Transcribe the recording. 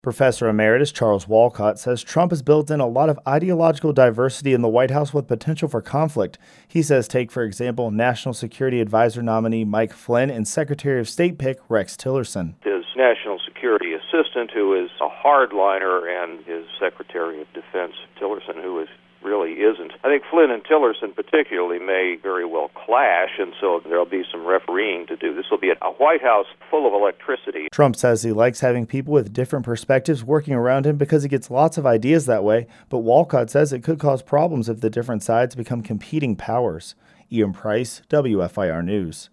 Professor Emeritus Charles Walcott says Trump has built in a lot of ideological diversity in the White House with potential for conflict. He says, take, for example, National Security Advisor nominee Mike Flynn and Secretary of State pick Rex Tillerson. His national security assistant, who is a hardliner, and his Secretary of Defense, Tillerson, who really isn't. I think Flynn and Tillerson particularly may very well clash, and so there'll be some refereeing to do. This will be a White House full of electricity. Trump says he likes having people with different perspectives working around him because he gets lots of ideas that way, but Walcott says it could cause problems if the different sides become competing powers. Ian Price, WFIR News.